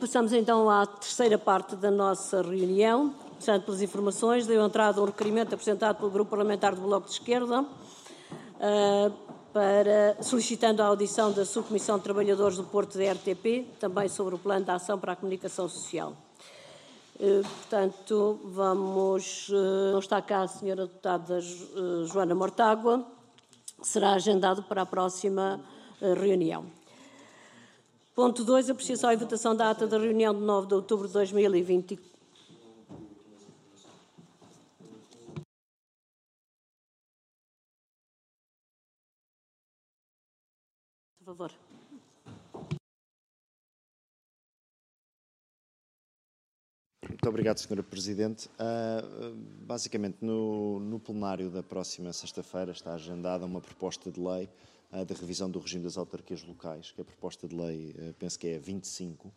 Passamos então à terceira parte da nossa reunião. Portanto, pelas informações, deu entrada um requerimento apresentado pelo Grupo Parlamentar do Bloco de Esquerda, solicitando a audição da Subcomissão de Trabalhadores do Porto da RTP, também sobre o Plano de Ação para a Comunicação Social. Portanto, não está cá a senhora deputada Joana Mortágua, será agendado para a próxima reunião. Ponto 2, apreciação e votação da ata da reunião de 9 de outubro de 2024. Por favor. Muito obrigado, Sra. Presidente. Basicamente, no plenário da próxima sexta-feira está agendada uma proposta de lei de revisão do regime das autarquias locais, que é a proposta de lei, penso que é 25,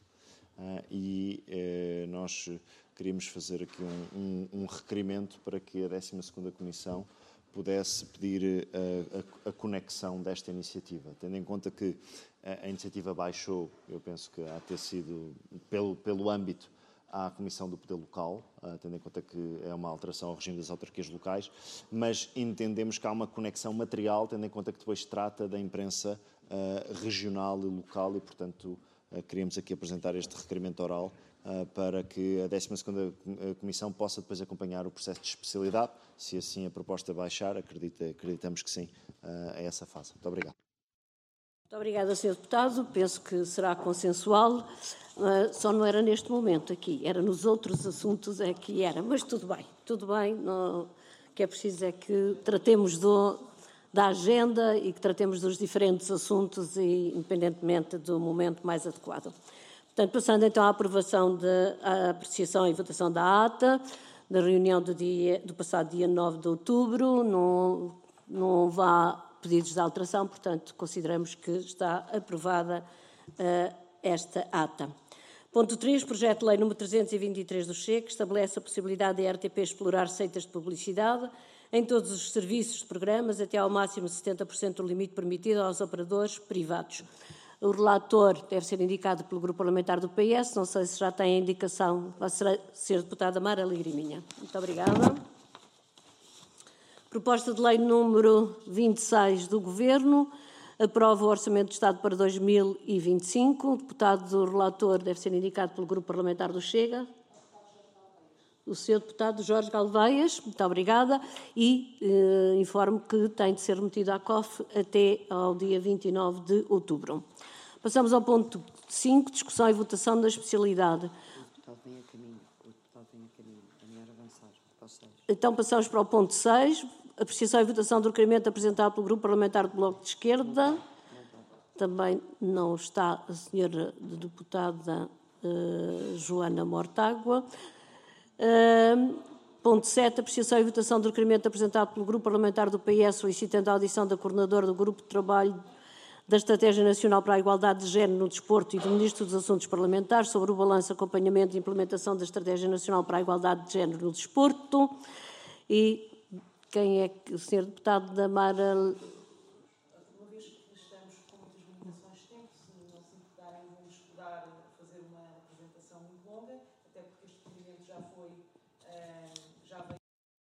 nós queríamos fazer aqui um requerimento para que a 12ª Comissão pudesse pedir a conexão desta iniciativa, tendo em conta que a iniciativa baixou, eu penso que há de ter sido pelo âmbito à Comissão do Poder Local, tendo em conta que é uma alteração ao regime das autarquias locais, mas entendemos que há uma conexão material, tendo em conta que depois se trata da imprensa regional e local e, portanto, queríamos aqui apresentar este requerimento oral para que a 12ª Comissão possa depois acompanhar o processo de especialidade. Se assim a proposta baixar, acreditamos que sim, a essa fase. Muito obrigado. Muito obrigada, Sr. Deputado. Penso que será consensual. Só não era neste momento aqui, era nos outros assuntos é que era. Mas tudo bem. O que é preciso é que tratemos da agenda e que tratemos dos diferentes assuntos, independentemente do momento mais adequado. Portanto, passando então à aprovação à apreciação e votação da ata da reunião do passado dia 9 de outubro, não há pedidos de alteração, portanto, consideramos que está aprovada esta ata. Ponto 3, projeto de lei número 323 do CHE, que estabelece a possibilidade da RTP explorar receitas de publicidade em todos os serviços de programas, até ao máximo de 70% do limite permitido aos operadores privados. O relator deve ser indicado pelo Grupo Parlamentar do PS, não sei se já tem a indicação, vai ser a deputada Mara Alegriminha. Muito obrigada. Proposta de lei número 26 do Governo, aprova o Orçamento de Estado para 2025. O deputado relator deve ser indicado pelo Grupo Parlamentar do Chega. O Sr. Deputado Jorge Galveias, muito obrigada, e informo que tem de ser remetido à COF até ao dia 29 de outubro. Passamos ao ponto 5, discussão e votação da especialidade. O deputado vem a caminho, é melhor avançar para o 6. Então passamos para o ponto 6, apreciação e votação do requerimento apresentado pelo Grupo Parlamentar do Bloco de Esquerda. Também não está a senhora deputada Joana Mortágua. Ponto 7, apreciação e votação do requerimento apresentado pelo Grupo Parlamentar do PS, solicitando a audição da coordenadora do Grupo de Trabalho da Estratégia Nacional para a Igualdade de Género no Desporto e do Ministro dos Assuntos Parlamentares sobre o balanço, acompanhamento e implementação da Estratégia Nacional para a Igualdade de Género no Desporto. E quem é que o Sr. Deputado da Mara... Uma vez que estamos com muitas limitações de tempo, se não se importarem, vamos estudar fazer uma apresentação muito longa, até porque este requerimento já veio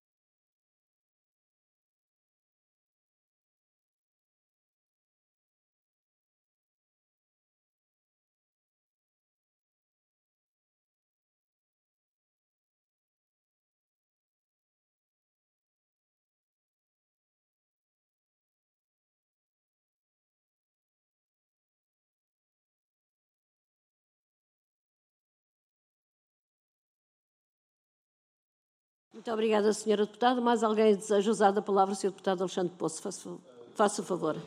Muito obrigada, Sra. Deputada. Mais alguém deseja usar da palavra? Sr. Deputado Alexandre Poço, faça o favor.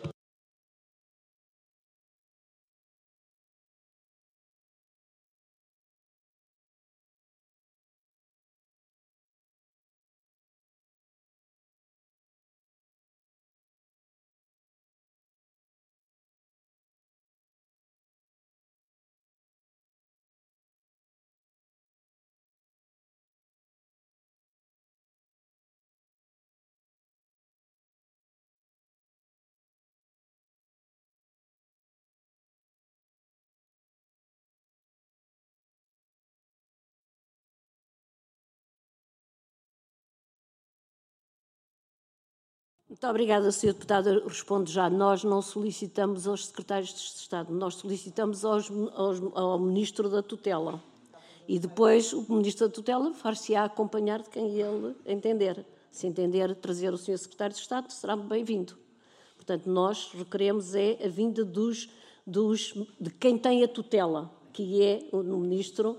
Muito obrigada, Sr. Deputado. Eu respondo já. Nós não solicitamos aos secretários de Estado, nós solicitamos ao Ministro da Tutela. E depois o Ministro da Tutela far-se-á acompanhar de quem ele entender. Se entender trazer o Sr. Secretário de Estado, será bem-vindo. Portanto, nós requeremos a vinda de quem tem a tutela, que é o Ministro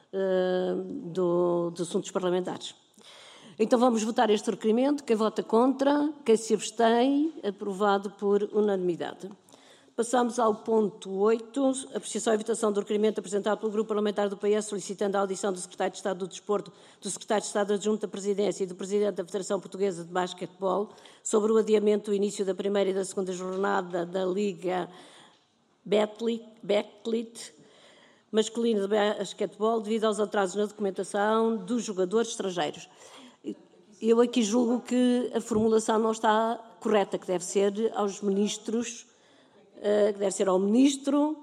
dos Assuntos Parlamentares. Então vamos votar este requerimento. Quem vota contra, quem se abstém, aprovado por unanimidade. Passamos ao ponto 8, apreciação e votação do requerimento apresentado pelo Grupo Parlamentar do PS solicitando a audição do Secretário de Estado do Desporto, do Secretário de Estado Adjunto da Presidência e do Presidente da Federação Portuguesa de Basquetebol sobre o adiamento do início da primeira e da segunda jornada da Liga Betclit masculino de basquetebol devido aos atrasos na documentação dos jogadores estrangeiros. Eu aqui julgo que a formulação não está correta, que deve ser aos ministros, que deve ser ao ministro,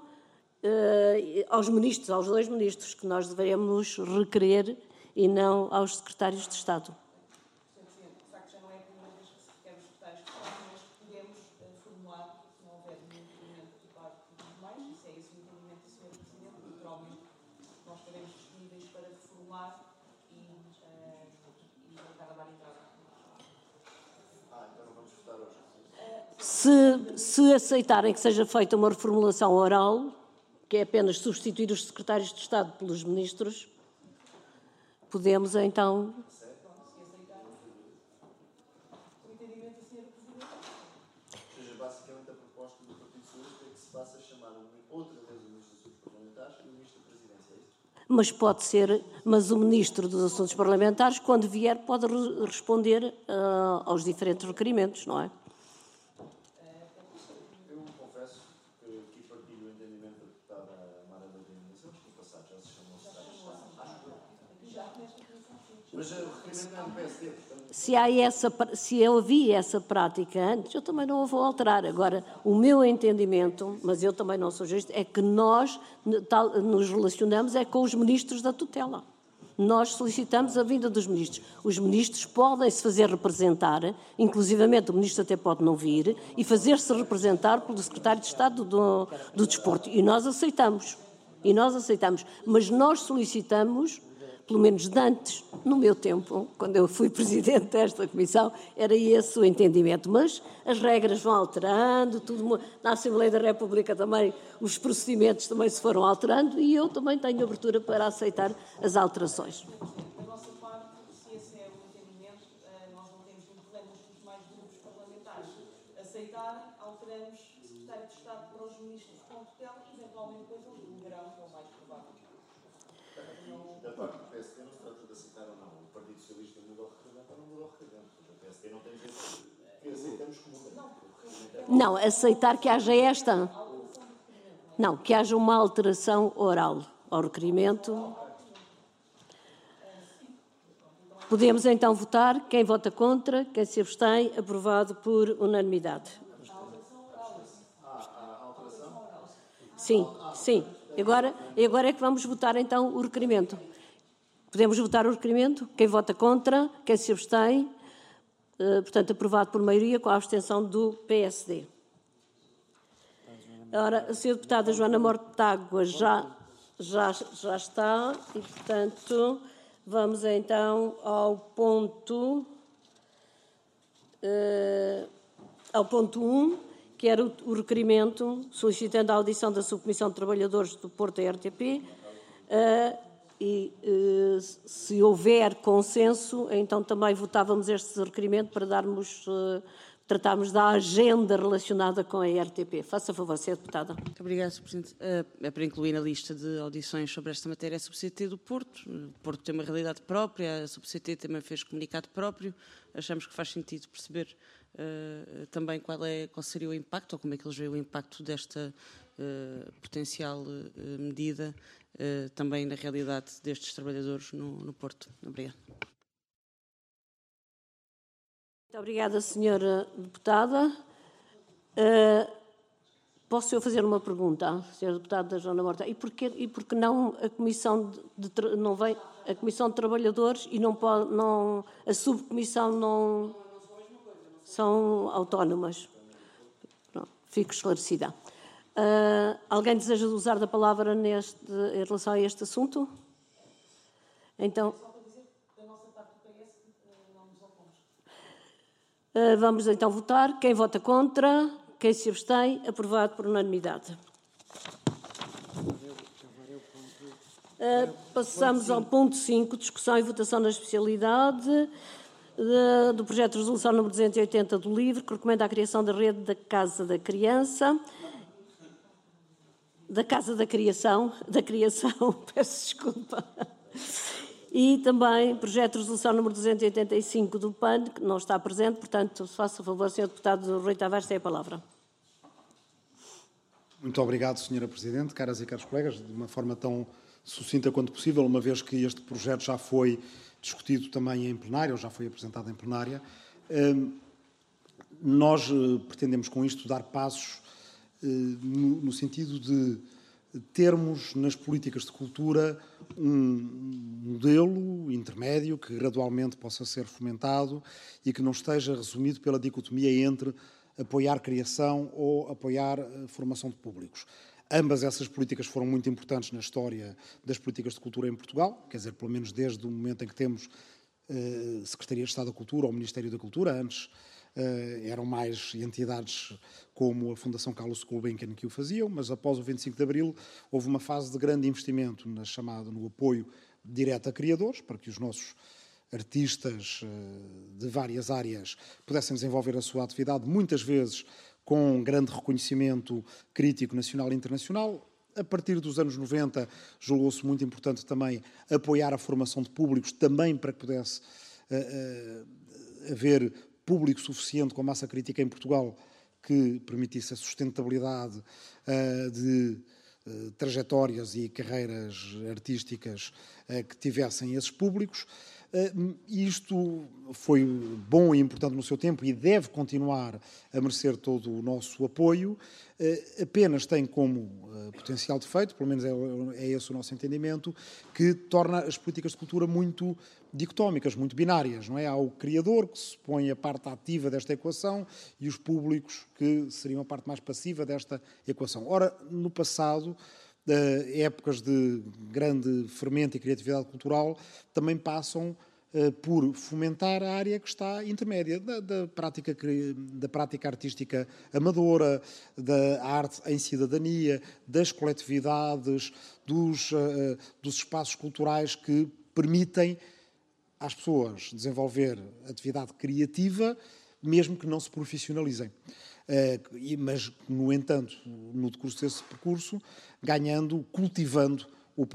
aos dois ministros, que nós devemos requerer e não aos secretários de Estado. De facto, já não é a primeira vez que se requer os secretários de Estado, mas podemos formular, se não houver nenhum impedimento de parte dos demais, e se é esse o entendimento do Sr. Presidente, naturalmente nós estaremos disponíveis para reformular e voltar a dar entrada. Então não vamos votar hoje. Se aceitarem que seja feita uma reformulação oral, que é apenas substituir os secretários de Estado pelos ministros, podemos então... Se aceitarem, o entendimento do Sr. Presidente. Ou seja, basicamente a proposta do Partido Socialista é que se passe a chamar outra vez o Ministro dos Assuntos Parlamentares e o Ministro da Presidência, é isso? Mas pode ser, mas o Ministro dos Assuntos Parlamentares, quando vier, pode responder aos diferentes requerimentos, não é? Eu confesso que aqui partilho o entendimento da deputada Mara da Dimensão, que no passado já se chamou Secretário de Estado, acho que mas o requerimento é do PSD, portanto... Se eu vi essa prática antes, eu também não a vou alterar. Agora, o meu entendimento, mas eu também não sou justo, é que nós nos relacionamos com os ministros da tutela. Nós solicitamos a vinda dos ministros. Os ministros podem se fazer representar, inclusivamente o ministro até pode não vir, e fazer-se representar pelo secretário de Estado do Desporto. E nós aceitamos. Mas nós solicitamos, pelo menos de antes, no meu tempo, quando eu fui presidente desta comissão, era esse o entendimento. Mas as regras vão alterando, tudo, na Assembleia da República também os procedimentos também se foram alterando e eu também tenho abertura para aceitar as alterações. Da nossa parte, se esse é o entendimento, nós não temos nenhum problema nos demais grupos parlamentares aceitarem, alteramos secretário de Estado para os ministros com tutela e eventualmente depois eles delegarão, que é o mais provável. Da parte do PSD não se trata de aceitar ou não. O Partido Socialista muda o requerimento ou não muda o requerimento. O PSD não tem direito que aceitamos como muda. Não, aceitar que haja esta... Não, que haja uma alteração oral ao requerimento. Podemos então votar. Quem vota contra, quem se abstém, aprovado por unanimidade. Sim. Agora é que vamos votar então o requerimento. Podemos votar o requerimento? Quem vota contra, quem se abstém, portanto, aprovado por maioria com a abstenção do PSD. Ora, a Sra. Deputada Joana Mortágua já está e, portanto, vamos então ao ponto 1, que era o requerimento solicitando a audição da Subcomissão de Trabalhadores do Porto da RTP, se houver consenso, então também votávamos este requerimento para tratarmos da agenda relacionada com a RTP. Faça favor, Sra. Deputada. Muito obrigada, Sr. Presidente. É para incluir na lista de audições sobre esta matéria a SubCT do Porto. O Porto tem uma realidade própria, a SubCT também fez comunicado próprio. Achamos que faz sentido perceber também qual seria o impacto, ou como é que eles veem o impacto desta potencial medida também na realidade destes trabalhadores no Porto. Obrigada. Muito obrigada, Sra. Deputada. Posso eu fazer uma pergunta, Sra. Deputada Joana Morta? E porquê não a Comissão não vem a Comissão de Trabalhadores e a Subcomissão não... são autónomas. Pronto, fico esclarecida. Alguém deseja usar da palavra em relação a este assunto? Então, vamos então votar. Quem vota contra? Quem se abstém? Aprovado por unanimidade. Passamos ao ponto 5, discussão e votação na especialidade do projeto de resolução número 280 do LIVRE, que recomenda a criação da rede da Casa da Criança. Da Casa da Criação, peço desculpa. E também projeto de resolução número 285 do PAN, que não está presente, portanto, faça o favor, Sr. Deputado Rui Tavares, tem a palavra. Muito obrigado, Sra. Presidente, caras e caros colegas, de uma forma tão sucinta quanto possível, uma vez que este projeto já foi discutido também em plenária, ou já foi apresentado em plenária. Nós pretendemos com isto dar passos no sentido de termos nas políticas de cultura um modelo intermédio que gradualmente possa ser fomentado e que não esteja resumido pela dicotomia entre apoiar criação ou apoiar formação de públicos. Ambas essas políticas foram muito importantes na história das políticas de cultura em Portugal, quer dizer, pelo menos desde o momento em que temos Secretaria de Estado da Cultura ou Ministério da Cultura. Antes eram mais entidades como a Fundação Carlos Gulbenkian que o faziam, mas após o 25 de Abril houve uma fase de grande investimento no apoio direto a criadores, para que os nossos artistas de várias áreas pudessem desenvolver a sua atividade, muitas vezes com grande reconhecimento crítico nacional e internacional. A partir dos anos 90, julgou-se muito importante também apoiar a formação de públicos, também para que pudesse haver público suficiente com massa crítica em Portugal que permitisse a sustentabilidade de trajetórias e carreiras artísticas que tivessem esses públicos. Isto foi bom e importante no seu tempo e deve continuar a merecer todo o nosso apoio. Apenas tem como potencial defeito, pelo menos é esse o nosso entendimento, que torna as políticas de cultura muito dicotómicas, muito binárias, não é? Há o criador, que se põe a parte ativa desta equação, e os públicos, que seriam a parte mais passiva desta equação. Ora, no passado, épocas de grande fermento e criatividade cultural também passam por fomentar a área que está intermédia da prática artística amadora, da arte em cidadania, das coletividades, dos espaços culturais que permitem às pessoas desenvolver atividade criativa, mesmo que não se profissionalizem. Mas, no entanto, no decurso desse percurso, cultivando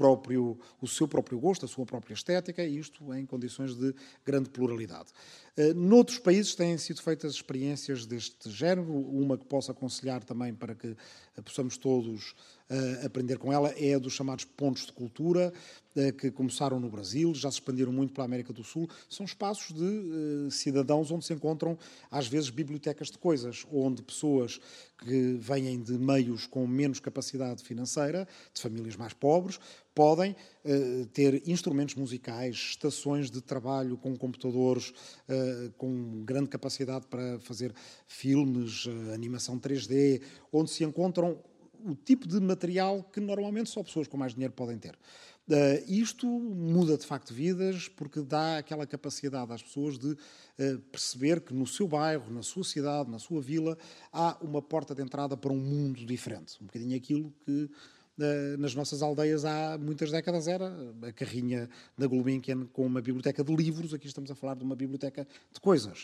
o seu próprio gosto, a sua própria estética, e isto em condições de grande pluralidade. Noutros países têm sido feitas experiências deste género. Uma que posso aconselhar também para que possamos todos aprender com ela é a dos chamados pontos de cultura, que começaram no Brasil, já se expandiram muito pela América do Sul. São espaços de cidadãos onde se encontram, às vezes, bibliotecas de coisas, onde pessoas que vêm de meios com menos capacidade financeira, de famílias mais pobres, podem ter instrumentos musicais, estações de trabalho com computadores, com grande capacidade para fazer filmes, animação 3D, onde se encontram o tipo de material que normalmente só pessoas com mais dinheiro podem ter. Isto muda de facto vidas, porque dá aquela capacidade às pessoas de perceber que no seu bairro, na sua cidade, na sua vila, há uma porta de entrada para um mundo diferente. Um bocadinho aquilo que nas nossas aldeias há muitas décadas era a carrinha da Gulbenkian com uma biblioteca de livros. Aqui estamos a falar de uma biblioteca de coisas.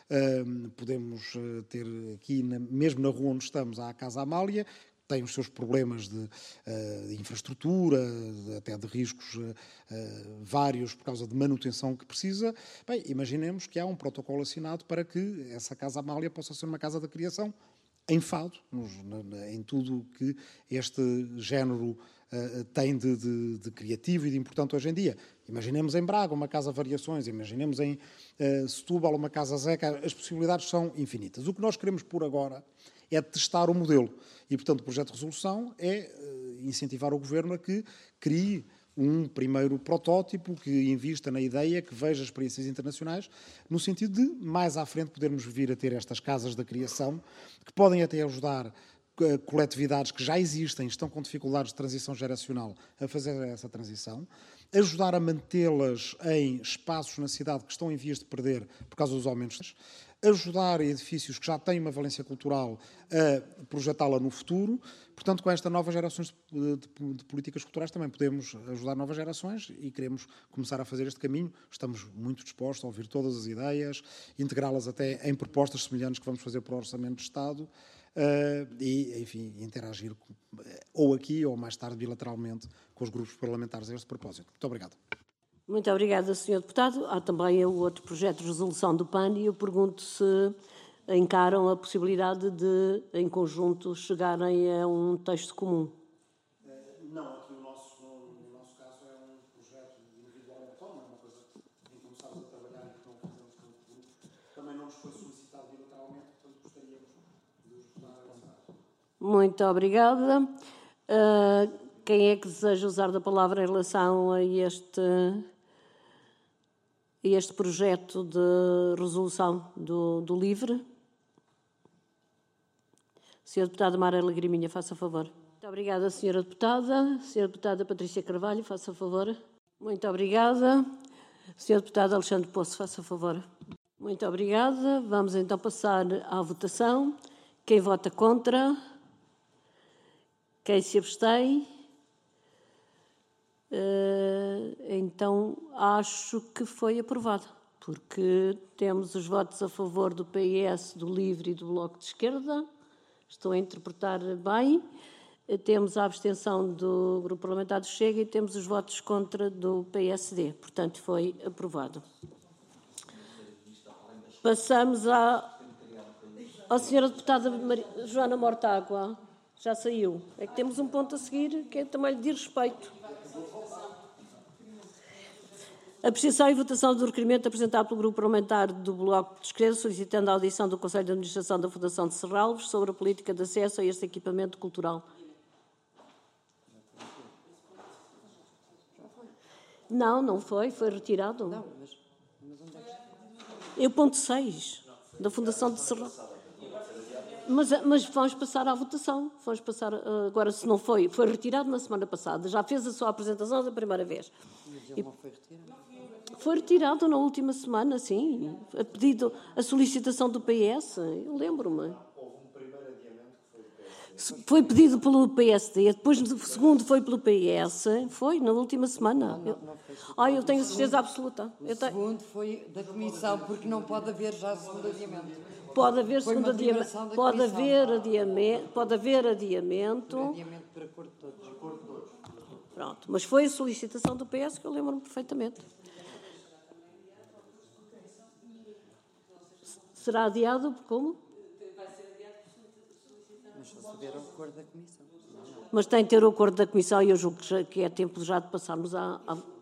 Podemos ter aqui, mesmo na rua onde estamos, há a Casa Amália, tem os seus problemas de infraestrutura, até de riscos vários por causa de manutenção que precisa. Bem, imaginemos que há um protocolo assinado para que essa Casa Amália possa ser uma casa da criação em fado, em tudo que este género tem de criativo e de importante hoje em dia. Imaginemos em Braga uma Casa Variações, imaginemos em Setúbal uma Casa Zeca, as possibilidades são infinitas. O que nós queremos por agora é testar o modelo. E, portanto, o projeto de resolução é incentivar o Governo a que crie um primeiro protótipo que invista na ideia, que veja experiências internacionais, no sentido de, mais à frente, podermos vir a ter estas casas da criação, que podem até ajudar coletividades que já existem, estão com dificuldades de transição geracional, a fazer essa transição, ajudar a mantê-las em espaços na cidade que estão em vias de perder por causa dos aumentos, ajudar edifícios que já têm uma valência cultural a projetá-la no futuro. Portanto, com esta nova gerações de políticas culturais também podemos ajudar novas gerações e queremos começar a fazer este caminho. Estamos muito dispostos a ouvir todas as ideias, integrá-las até em propostas semelhantes que vamos fazer para o Orçamento de Estado e, enfim, interagir ou aqui ou mais tarde bilateralmente com os grupos parlamentares a este propósito. Muito obrigado. Muito obrigada, Sr. Deputado. Há também o outro projeto de resolução do PAN e eu pergunto se encaram a possibilidade de, em conjunto, chegarem a um texto comum. Não, aqui no nosso caso é um projeto individual autónomo, é uma coisa em que começámos a trabalhar e que não fazemos tanto grupo. Também não nos foi solicitado bilateralmente, portanto gostaríamos de os votar a votar. Muito obrigada. Quem é que deseja usar da palavra em relação a este projeto de resolução do LIVRE? Sra. Deputada Mariela Griminha, faça favor. Muito obrigada, Sra. Deputada. Sra. Deputada Patrícia Carvalho, faça favor. Muito obrigada. Sr. Deputado Alexandre Poço, faça favor. Muito obrigada. Vamos então passar à votação. Quem vota contra? Quem se abstém? Então, acho que foi aprovado, porque temos os votos a favor do PS, do LIVRE e do Bloco de Esquerda. Estou a interpretar bem. Temos a abstenção do Grupo Parlamentar do Chega e temos os votos contra do PSD. Portanto, foi aprovado. Passamos à Senhora Deputada Joana Mortágua. Já saiu. É que temos um ponto a seguir que é também de respeito. Apreciação e votação do requerimento apresentado pelo Grupo Parlamentar do Bloco de Esquerda, solicitando a audição do Conselho de Administração da Fundação de Serralves sobre a política de acesso a este equipamento cultural. Não foi retirado. Não, mas onde é que... É o ponto 6 da Fundação de Serralves. Mas vamos passar à votação. Vamos passar, agora, se não foi retirado na semana passada. Já fez a sua apresentação da primeira vez. E foi retirado na última semana, sim. A pedido, a solicitação do PS. Eu lembro-me. Houve um primeiro adiamento que foi do PSD. Foi pedido pelo PSD, depois o segundo foi pelo PS. Foi na última semana. Eu tenho certeza absoluta. O segundo foi da Comissão, porque não pode haver já segundo adiamento. Pode haver segundo adiamento. Pode haver adiamento. Pode haver adiamento. Adiamento por acordo de todos. Pronto, mas foi a solicitação do PS que eu lembro-me perfeitamente. Será adiado como? Mas só saber o acordo da Comissão. Mas tem de ter o acordo da Comissão e eu julgo que é tempo já de passarmos à...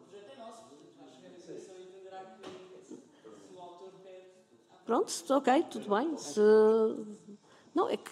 Pronto, ok, tudo bem. Não, é que...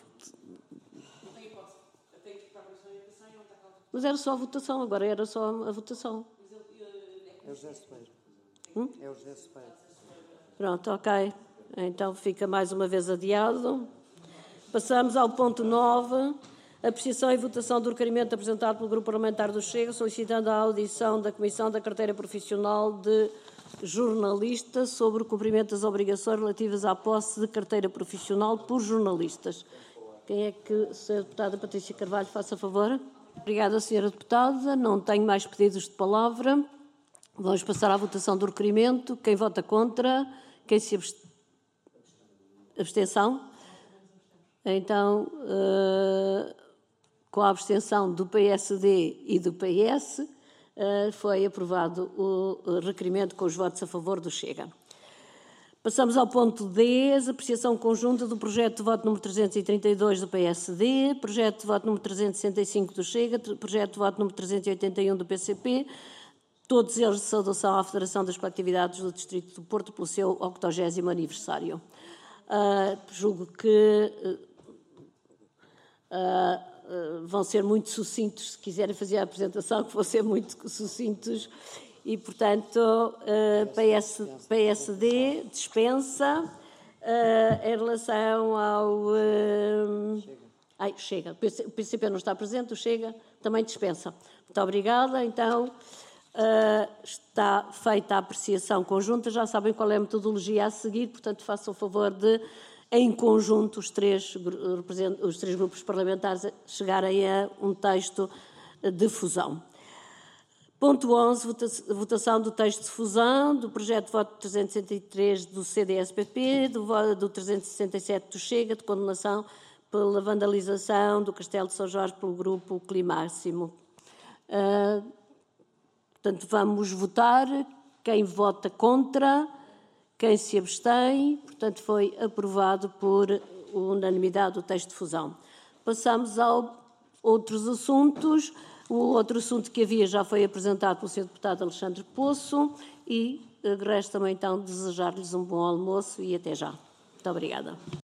Mas era só a votação, agora era só a votação. É o José Soeiro. É o José Soeiro. Pronto, ok. Então fica mais uma vez adiado. Passamos ao ponto 9. Apreciação e votação do requerimento apresentado pelo Grupo Parlamentar do Chega, solicitando a audição da Comissão da Carteira Profissional de Jornalista sobre o cumprimento das obrigações relativas à posse de carteira profissional por jornalistas. Quem é que, Sra. Deputada Patrícia Carvalho, faça favor? Obrigada, Sra. Deputada. Não tenho mais pedidos de palavra. Vamos passar à votação do requerimento. Quem vota contra? Quem se abstenção? Então, com a abstenção do PSD e do PS, foi aprovado o requerimento com os votos a favor do Chega. Passamos ao ponto 10, apreciação conjunta do projeto de voto número 332 do PSD, projeto de voto número 365 do Chega, projeto de voto número 381 do PCP, todos eles de saudação à Federação das Coletividades do Distrito do Porto pelo seu 80º aniversário. Julgo que vão ser muito sucintos, se quiserem fazer a apresentação, que vão ser muito sucintos, e, portanto, PSD dispensa. Em relação ao... Chega. O PCP não está presente, o Chega também dispensa. Muito obrigada. Então, está feita a apreciação conjunta. Já sabem qual é a metodologia a seguir, portanto, façam o favor de, em conjunto, os três grupos parlamentares chegarem a um texto de fusão. Ponto 11, votação do texto de fusão, do projeto de voto 363 do CDS-PP, do 367 do Chega, de condenação pela vandalização do Castelo de São Jorge pelo grupo Climáximo. Portanto, vamos votar. Quem vota contra, quem se abstém. Portanto, foi aprovado por unanimidade o texto de fusão. Passamos a outros assuntos. O outro assunto que havia já foi apresentado pelo Sr. Deputado Alexandre Poço e resta-me então desejar-lhes um bom almoço e até já. Muito obrigada.